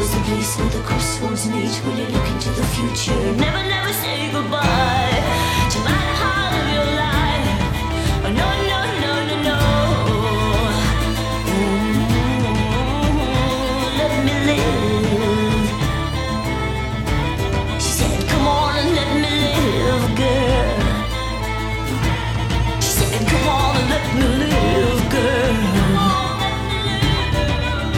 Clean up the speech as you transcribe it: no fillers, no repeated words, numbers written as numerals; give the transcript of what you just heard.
is the place where the crossroads meet. Will you look into the future? Never, never say goodbye.